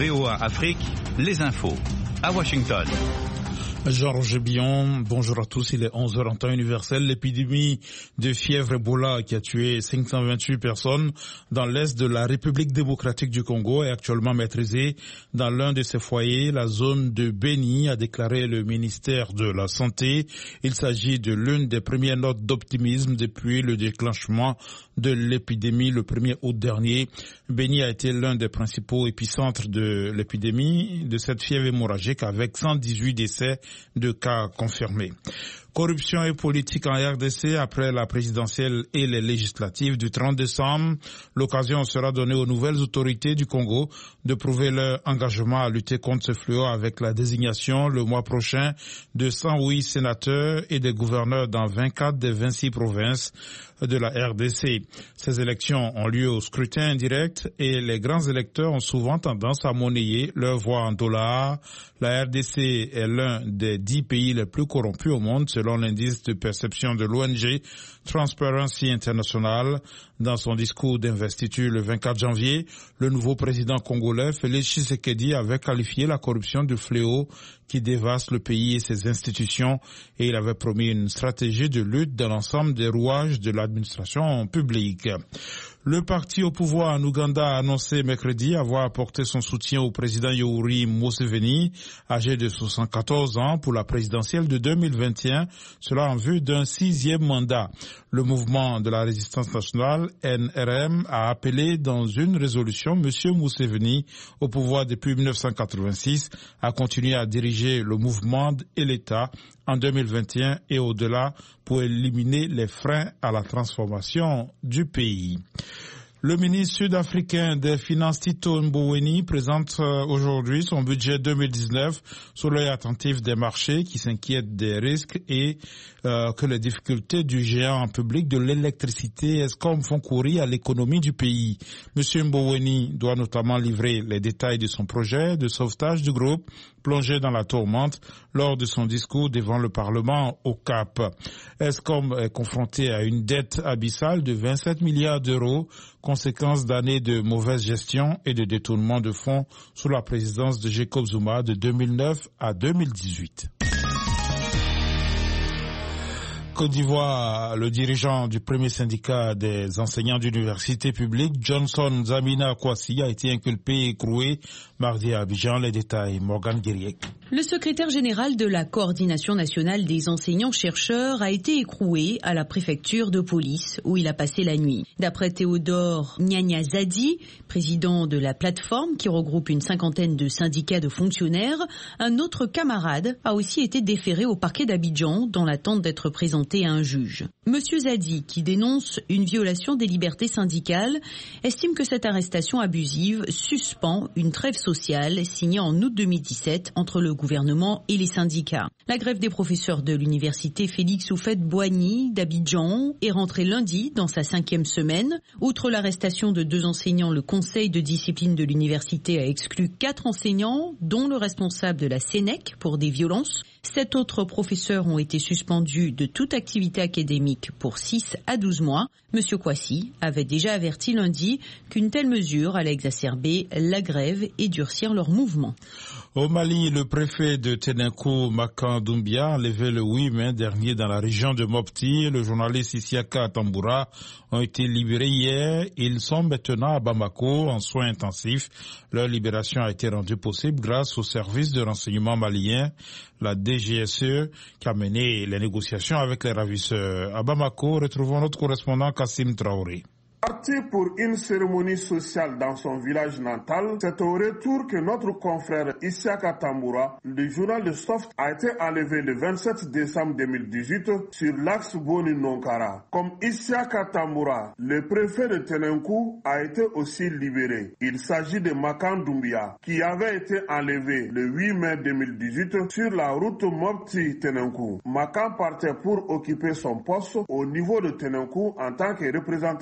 VOA Afrique, les infos. À Washington. Georges Billon, bonjour à tous, il est 11h en temps universel. L'épidémie de fièvre Ebola qui a tué 528 personnes dans l'est de la République démocratique du Congo est actuellement maîtrisée dans l'un de ses foyers, la zone de Beni, a déclaré le ministère de la Santé. Il s'agit de l'une des premières notes d'optimisme depuis le déclenchement de l'épidémie le 1er août dernier. Beni a été l'un des principaux épicentres de l'épidémie de cette fièvre hémorragique avec 118 décès de cas confirmés. Corruption et politique en RDC après la présidentielle et les législatives du 30 décembre. L'occasion sera donnée aux nouvelles autorités du Congo de prouver leur engagement à lutter contre ce fléau avec la désignation le mois prochain de 108 sénateurs et des gouverneurs dans 24 des 26 provinces de la RDC. Ces élections ont lieu au scrutin indirect et les grands électeurs ont souvent tendance à monnayer leur voix en dollars. La RDC est l'un des 10 pays les plus corrompus au monde selon l'indice de perception de l'ONG Transparency International. Dans son discours d'investiture le 24 janvier, le nouveau président congolais Félix Tshisekedi avait qualifié la corruption de fléau qui dévaste le pays et ses institutions et il avait promis une stratégie de lutte dans l'ensemble des rouages de l'administration publique. Le parti au pouvoir en Ouganda a annoncé mercredi avoir apporté son soutien au président Yoweri Museveni, âgé de 74 ans, pour la présidentielle de 2021, cela en vue d'un 6e mandat. Le mouvement de la résistance nationale, NRM, a appelé dans une résolution M. Museveni, au pouvoir depuis 1986, à continuer à diriger le mouvement et l'État en 2021 et au-delà pour éliminer les freins à la transformation du pays. Le ministre sud-africain des Finances Tito Mboweni présente aujourd'hui son budget 2019 sous l'œil attentif des marchés qui s'inquiètent des risques et que les difficultés du géant public de l'électricité Eskom font courir à l'économie du pays. Monsieur Mboweni doit notamment livrer les détails de son projet de sauvetage du groupe plongé dans la tourmente lors de son discours devant le Parlement au Cap. Eskom est confronté à une dette abyssale de 27 milliards d'euros, conséquence d'années de mauvaise gestion et de détournement de fonds sous la présidence de Jacob Zuma de 2009 à 2018. Côte d'Ivoire, le dirigeant du premier syndicat des enseignants d'université publique, Johnson Zamina Kwasi, a été inculpé et écroué mardi à Abidjan. Les détails, Morgane Guériec. Le secrétaire général de la Coordination nationale des enseignants-chercheurs a été écroué à la préfecture de police où il a passé la nuit. D'après Théodore Nyanyazadi, président de la plateforme qui regroupe une cinquantaine de syndicats de fonctionnaires, un autre camarade a aussi été déféré au parquet d'Abidjan dans l'attente d'être présenté à un juge. Monsieur Zadi, qui dénonce une violation des libertés syndicales, estime que cette arrestation abusive suspend une trêve sociale signée en août 2017 entre le gouvernement et les syndicats. La grève des professeurs de l'université Félix Houphouët-Boigny d'Abidjan est rentrée lundi dans sa 5e semaine. Outre l'arrestation de 2 enseignants, le conseil de discipline de l'université a exclu 4 enseignants, dont le responsable de la Sénèque pour des violences. 7 autres professeurs ont été suspendus de toute activité académique pour 6 à 12 mois. Monsieur Kwasi avait déjà averti lundi qu'une telle mesure allait exacerber la grève et durcir leur mouvement. Au Mali, le préfet de Ténenkou, Makan Doumbia, enlevé le 8 mai dernier dans la région de Mopti, et le journaliste Isiaka Tamboura ont été libérés hier. Ils sont maintenant à Bamako en soins intensifs. Leur libération a été rendue possible grâce au service de renseignement malien, la DGSE, qui a mené les négociations avec les ravisseurs. À Bamako, retrouvons notre correspondant Kassim Traoré. Parti pour une cérémonie sociale dans son village natal, c'est au retour que notre confrère Isiaka Tamboura, du journal de Soft, a été enlevé le 27 décembre 2018 sur l'axe Boni-Nonkara. Comme Isiaka Tamboura, le préfet de Ténenkou a été aussi libéré. Il s'agit de Makan Doumbia, qui avait été enlevé le 8 mai 2018 sur la route Mopti-Ténenkou. Makan partait pour occuper son poste au niveau de Ténenkou en tant que représentant de l'État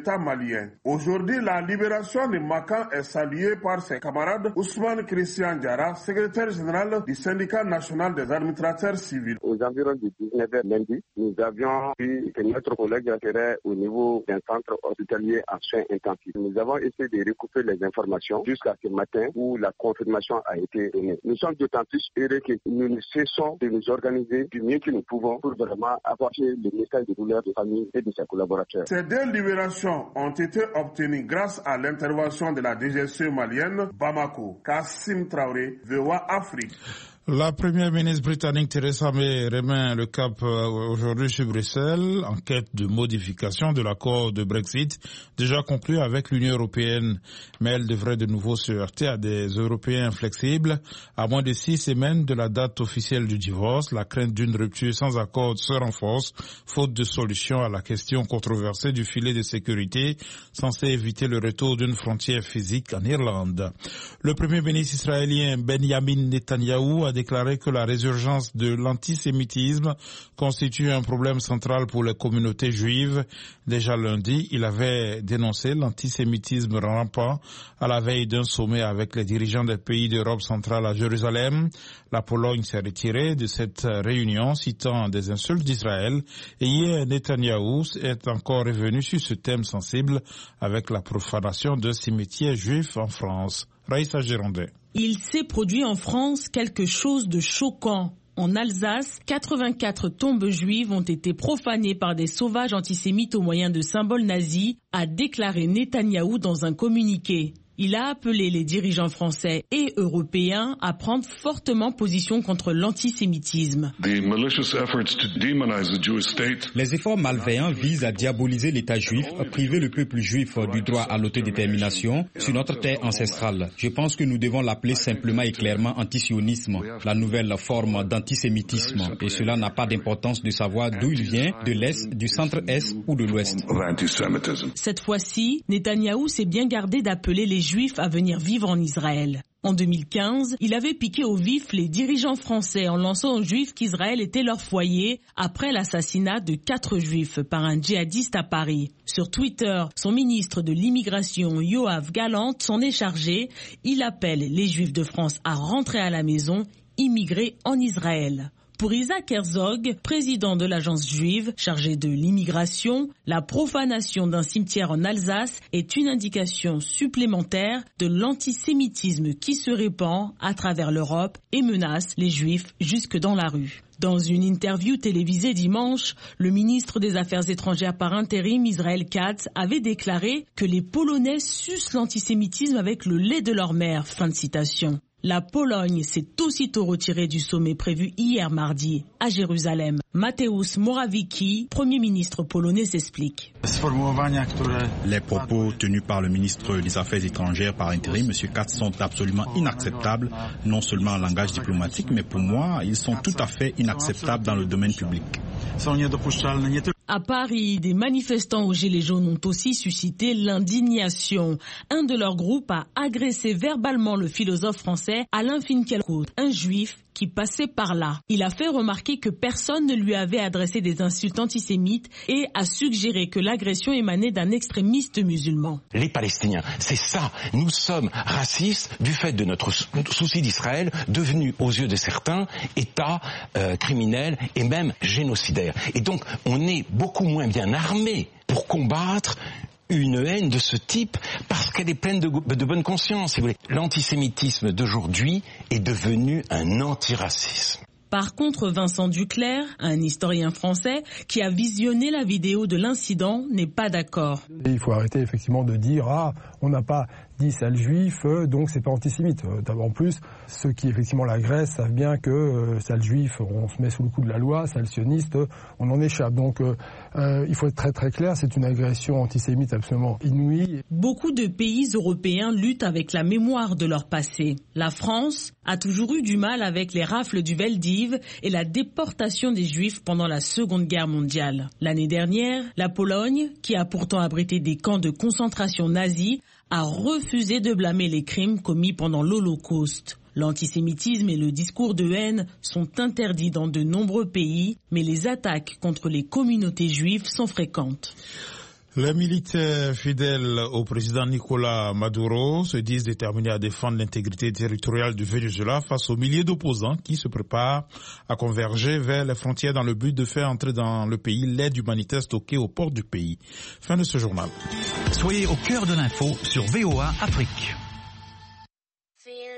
d'État malien. Aujourd'hui, la libération de Makan est saluée par ses camarades Ousmane Christian Diarra, secrétaire général du syndicat national des administrateurs civils. Aux environs du 19h lundi, nous avions vu que notre collègue serait au niveau d'un centre hospitalier en soins intensifs. Nous avons essayé de recouper les informations jusqu'à ce matin où la confirmation a été donnée. Nous sommes d'autant plus heureux que nous ne cessons de nous organiser du mieux que nous pouvons pour vraiment apporter le message de douleur de famille et de ses collaborateurs. Ces deux libérations ont été obtenues grâce à l'intervention de la DGCE malienne Bamako. Kassim Traoré, VOA Afrique. La première ministre britannique Theresa May remet le cap aujourd'hui sur Bruxelles en quête de modification de l'accord de Brexit déjà conclu avec l'Union européenne. Mais elle devrait de nouveau se heurter à des Européens inflexibles. À moins de 6 semaines de la date officielle du divorce, la crainte d'une rupture sans accord se renforce, faute de solution à la question controversée du filet de sécurité censé éviter le retour d'une frontière physique en Irlande. Le premier ministre israélien Benjamin Netanyahou a déclaré que la résurgence de l'antisémitisme constitue un problème central pour les communautés juives. Déjà lundi, il avait dénoncé l'antisémitisme rampant à la veille d'un sommet avec les dirigeants des pays d'Europe centrale à Jérusalem. La Pologne s'est retirée de cette réunion, citant des insultes d'Israël. Et hier, Netanyahou est encore revenu sur ce thème sensible avec la profanation d'un cimetière juif en France. Raïssa Gérondet. Il s'est produit en France quelque chose de choquant. En Alsace, 84 tombes juives ont été profanées par des sauvages antisémites au moyen de symboles nazis, a déclaré Netanyahou dans un communiqué. Il a appelé les dirigeants français et européens à prendre fortement position contre l'antisémitisme. Les efforts malveillants visent à diaboliser l'État juif, priver le peuple juif du droit à l'autodétermination sur notre terre ancestrale. Je pense que nous devons l'appeler simplement et clairement antisionisme, la nouvelle forme d'antisémitisme. Et cela n'a pas d'importance de savoir d'où il vient, de l'Est, du centre-Est ou de l'Ouest. Cette fois-ci, Netanyahou s'est bien gardé d'appeler les Juifs à venir vivre en Israël. En 2015, il avait piqué au vif les dirigeants français en lançant aux Juifs qu'Israël était leur foyer après l'assassinat de 4 Juifs par un djihadiste à Paris. Sur Twitter, son ministre de l'immigration, Yoav Gallant, s'en est chargé. Il appelle les Juifs de France à rentrer à la maison, immigrer en Israël. Pour Isaac Herzog, président de l'agence juive chargée de l'immigration, la profanation d'un cimetière en Alsace est une indication supplémentaire de l'antisémitisme qui se répand à travers l'Europe et menace les juifs jusque dans la rue. Dans une interview télévisée dimanche, le ministre des Affaires étrangères par intérim, Israël Katz, avait déclaré que les Polonais sucent l'antisémitisme avec le lait de leur mère. Fin de citation. La Pologne s'est aussitôt retirée du sommet prévu hier mardi à Jérusalem. Mateusz Morawiecki, Premier ministre polonais, s'explique. Les propos tenus par le ministre des Affaires étrangères par intérim, M. Katz, sont absolument inacceptables, non seulement en langage diplomatique, mais pour moi, ils sont tout à fait inacceptables dans le domaine public. À Paris, des manifestants aux Gilets jaunes ont aussi suscité l'indignation. Un de leurs groupes a agressé verbalement le philosophe français Alain Finkielkraut, un juif qui passait par là. Il a fait remarquer que personne ne lui avait adressé des insultes antisémites et a suggéré que l'agression émanait d'un extrémiste musulman. Les Palestiniens, c'est ça. Nous sommes racistes du fait de notre souci d'Israël, devenu aux yeux de certains État criminel et même génocidaire. Et donc, on est beaucoup moins bien armés pour combattre une haine de ce type parce qu'elle est pleine de bonne conscience, si vous voulez. L'antisémitisme d'aujourd'hui est devenu un antiracisme. Par contre, Vincent Duclerc, un historien français qui a visionné la vidéo de l'incident, n'est pas d'accord. Il faut arrêter effectivement de dire on n'a pas dit sale juif, donc c'est pas antisémite. En plus, ceux qui effectivement l'agressent savent bien que sale juif, on se met sous le coup de la loi, sale sioniste, on en échappe. Donc il faut être très très clair, c'est une agression antisémite absolument inouïe. Beaucoup de pays européens luttent avec la mémoire de leur passé. La France a toujours eu du mal avec les rafles du Veldiv et la déportation des Juifs pendant la Seconde Guerre mondiale. L'année dernière, la Pologne, qui a pourtant abrité des camps de concentration nazis, a refusé de blâmer les crimes commis pendant l'Holocauste. L'antisémitisme et le discours de haine sont interdits dans de nombreux pays, mais les attaques contre les communautés juives sont fréquentes. Les militaires fidèles au président Nicolás Maduro se disent déterminés à défendre l'intégrité territoriale du Venezuela face aux milliers d'opposants qui se préparent à converger vers les frontières dans le but de faire entrer dans le pays l'aide humanitaire stockée aux portes du pays. Fin de ce journal. Soyez au cœur de l'info sur VOA Afrique.